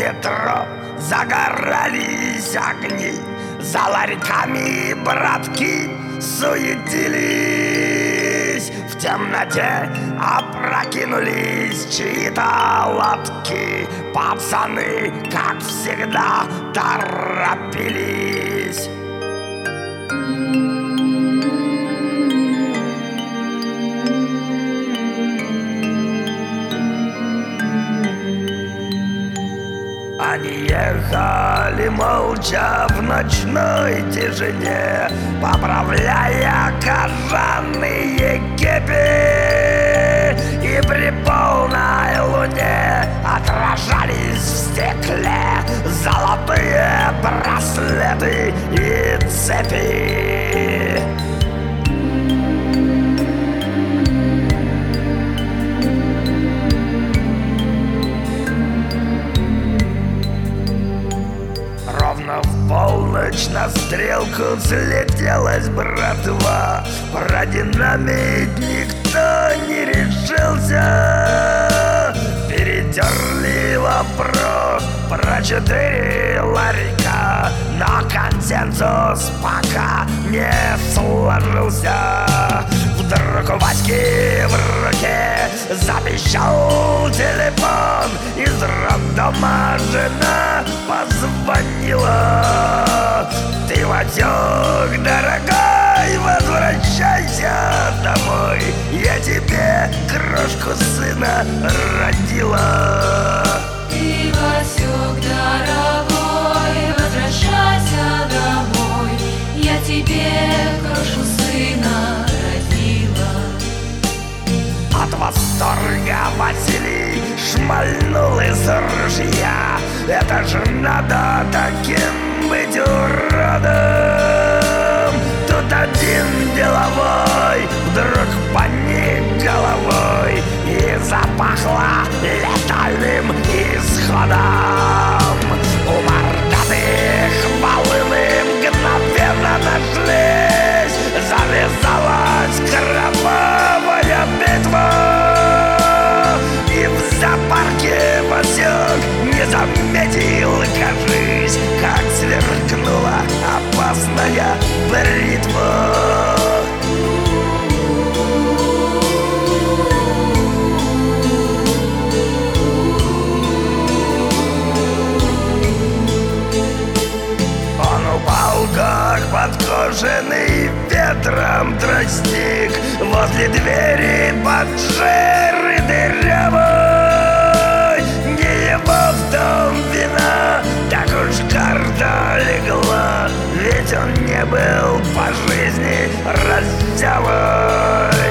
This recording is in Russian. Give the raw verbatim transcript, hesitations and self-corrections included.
метро загорались огни, за ларьками братки суетились. В темноте опрокинулись чьи-то лотки. Пацаны, как всегда, торопились. Они ехали молча в ночной тишине, поправляя кожаные кепи, и при полной луне отражались в стекле золотые браслеты и цепи. Ровно в полночь на стрелку слетелась братва. Продинамить никто не решился. Перетерли вопрос про четыре ларька, но консенсус пока не сложился. Вдруг у Васьки в руке запищал телефон. Из роддома жена позвонила. Ты, Ватек, дорогой, возвращайся домой. Я тебе крошку сына родила. Ты, Васек, дорогой, возвращайся домой. Я тебе крошку сына родила. От восторга Василий шмальнул из ружья. Это же надо таким быть уродом. Тут один деловой вдруг поник головой, и запахло летальным исходом. У мордатых волыны мгновенно нашлись. Завязалась кровавая битва, и в зоопарке Васек не заметил, кажись, как сверкнула опасная бритва. Он упал, как подкошенный ветром тростник, возле двери поджеры дырявой. Не его в дом вина, так уж карта легла, ведь он не был по жизни раззявой.